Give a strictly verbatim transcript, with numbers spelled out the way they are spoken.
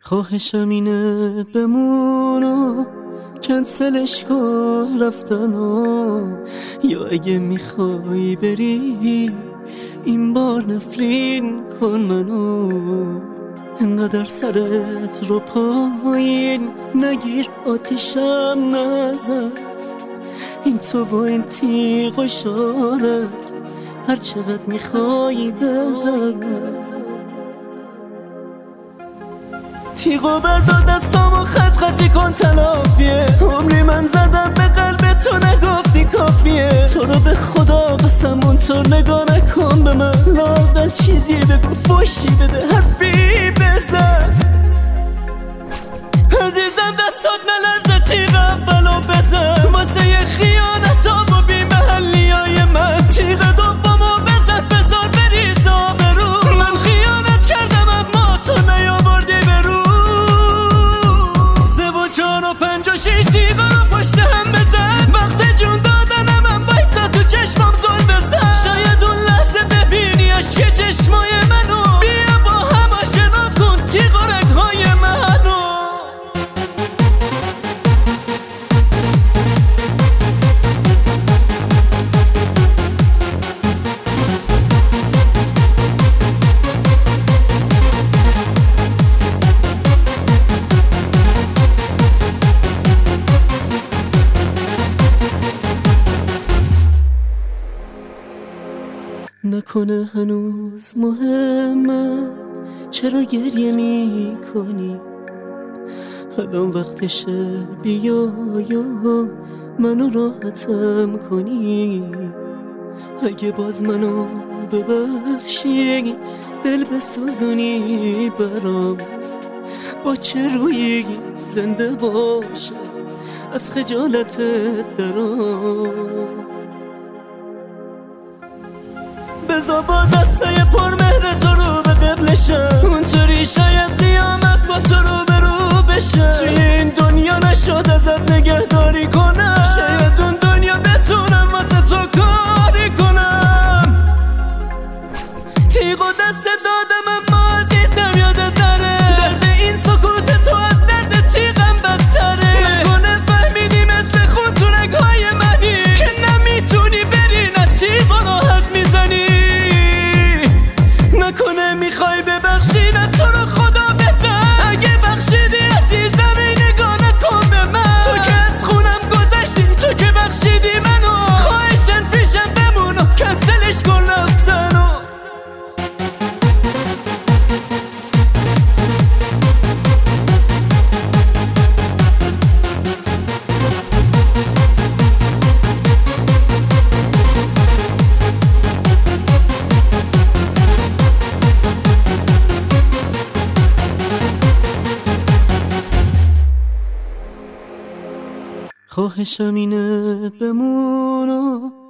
خواهشم اینه بمونو کنسلش کن رفتنو، یا اگه میخوای بری این بار نفرین کن منو. انقدر سرت رو پایین نگیر آتیشم نزن، این تو و این تیغ و شارت هر چقدر میخوای بزن. تیغو بردار دستامو خط خطی کن تلافیه، عمری من زدم به قلب تو نگفتی کافیه. تو رو به خدا قسم اونطور نگاه نکن به من، لااقل چیزی بگو فوشی بده حرفی بزن. عزیزم دستات نلرزه تیغ اولو بزن، واسه یه خیانت و بی محلی های من. تیغ دومو بزن بذار بریز آبرو، من خیانت کردم اما تو نیاوردی برو. سه و چهار و پنج و شیش تیغ رو پشت هم بزن، وقت جون دادنم من بایستا تو چشمم زل بزن. شاید اون لحظه ببینی عشق چشمای منو، بیا با هم آشنا کن تیغ و رگهای منو. نکنه هنوز مهمه چرا گریه می کنی، الان وقتشه بیا یا منو راحتم کنی. اگه باز منو ببخشی دل بسوزونی برام، با چه رویی زنده باشم از خجالتت درام. بذار با دستای پرمهر تو رو به قبلشم، اونطوری شاید قیامت با تو رو به رو بشه. توی این دنیا نشد ازت نگهداری کنم، شاید اون دنیا بتونم واسه تو کاری کنم. تیغ و دست دادم اما عزیزم یادت نره، درد این سکوت تو از درد تیغم بدتره. نکنه فهمیدی مثل خون تو رگهای منی، که نمیتونی بری نه تیغ و راحت میزنی. نکنه میخوای ببخشی نه تو رو خدا بزن، اگه بخشیدی عزیزم این نگاه نکن به من. تو که از خونم گذشتی تو که بخشیدی منو، خواهشن پیشم بمون و کنسلش کن رفتنو. خواهشم اینه بمونو